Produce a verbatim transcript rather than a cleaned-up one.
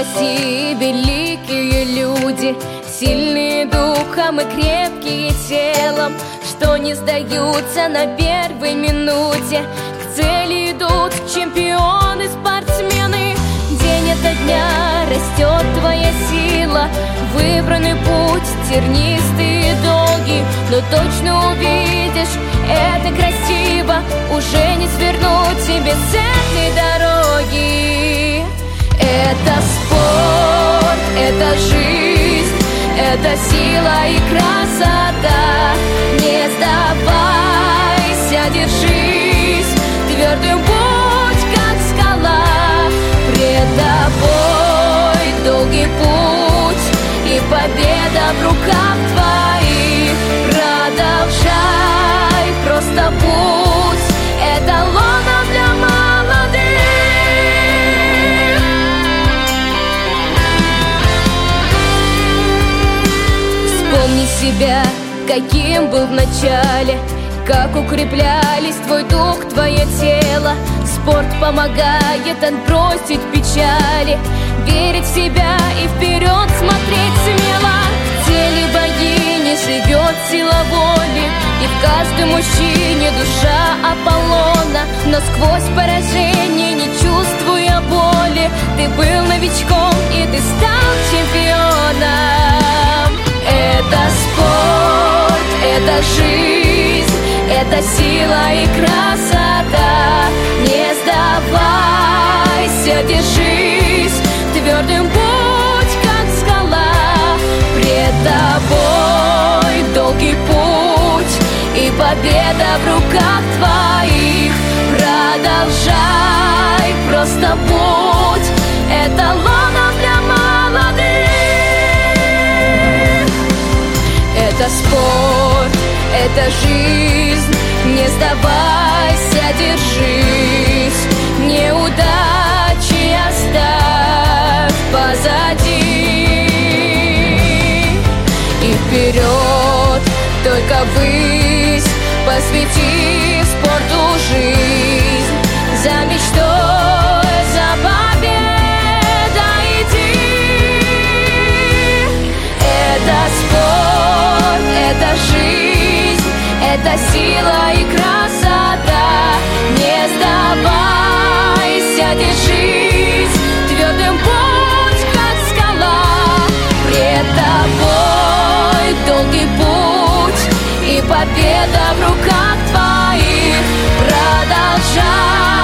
России великие люди, сильные духом и крепкие телом, что не сдаются на первой минуте. К цели идут чемпионы, спортсмены. День ото дня растет твоя сила. Выбранный путь тернистый и долгий, но точно увидишь, это красиво. Уже не свернуть тебе с этой дороги. Это спорт, это жизнь, это сила и красота. Не сдавайся, держись, твердым будь, как скала. Пред тобой долгий путь, и победа в руках твоих. Продолжай, просто будь эталоном для молодых. Вспомни себя, каким был в начале, как укреплялись твой дух, твое тело. Спорт помогает отбросить печали, верить в себя и вперед смотреть смело. В теле богини живет сила воли, и в каждом мужчине душа Аполлона. Но сквозь поражение, не чувствуя боли, ты был новичком, и ты стал чемпионом. Это спорт, это жизнь, это сила и красота. Не сдавайся, держись, твердым будь, как скала. Пред тобой долгий путь, и победа в руках твоих. Продолжай, просто будь эталоном для молодых. Это спорт, это жизнь, не сдавайся, держись. Неудачи оставь позади, и вперед, только ввысь, посвяти спорту жизнь. За мечтой, за победой иди. Это спорт, это жизнь, это сила и красота. Не сдавайся, держись, твердым будь, как скала. Пред тобой долгий путь, и победа в руках твоих. Продолжай,